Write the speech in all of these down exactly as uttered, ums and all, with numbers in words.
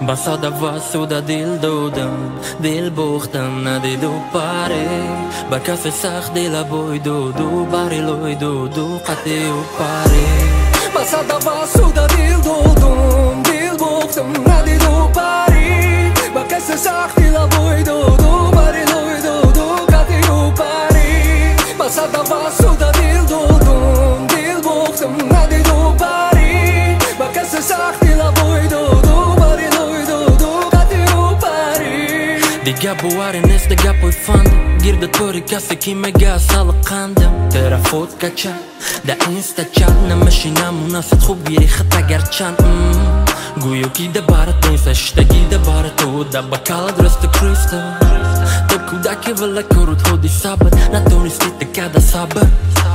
Basada vasuda dil dodam dil bochtam na de do pare Bakas sach de la boy do do bari loy do do qate o pare Basada vasuda dil dodam dil bochtam na de do pare Bakas sach de la boy do do bari loy do do qate o pare Basada vasuda dil dodam dil bochtam na de do pare Bakas sach de la boy do do bari loy do do qate o pare Diga buare nes de gapo fand girdet pori kasse ki me gas al qandam tera fot kacha da insta chat na mashina munasat khub giri khata garchan goyo ki de barat nisa shtagi de barat o da bakala drost krista to kuda ke vela korut hodi sabat na tonisti te kada sabat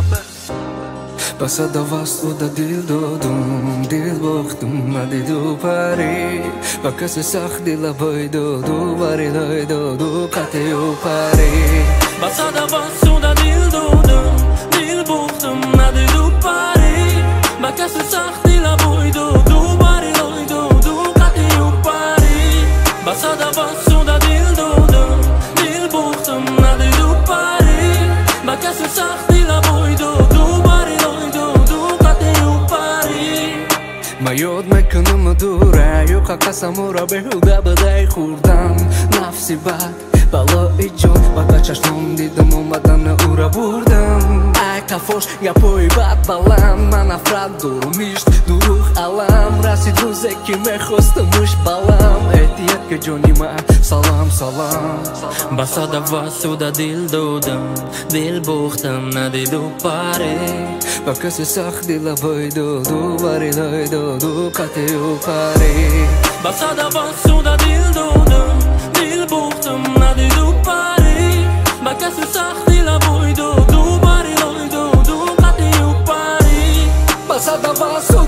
Basada vasuda dil dodum dil bochtum na de do pare Bakas sach de la boy do do bari loy do do qate o pare Basada vasuda dil dodum dil bochtum na de do pare Bakas sach de la boy do do bari loy do do qate o pare Basada vasuda dil dodum dil bochtum na de do pare Bakas sach de la boy do do bari loy do do qate o pare Mayod mekanım dura Yok akasamura behuda baday khurdam Nafsi bad balo ijon Baka chashnom didam omadan ura burdam Ay kafosh gapoy bad balam Man afrad durumisht duruh alam Rasid ruze ki me khostamush balam Etiyat ke jonima salam salam Basada vasuda dil dodam dil bochtam na de do pare Bakas sach de la boy do do bari loy do do qate o pare Basada vasuda dil dodam dil bochtam na de do pare Bakas sach de la boy do do bari loy do do qate o pare Basada vasuda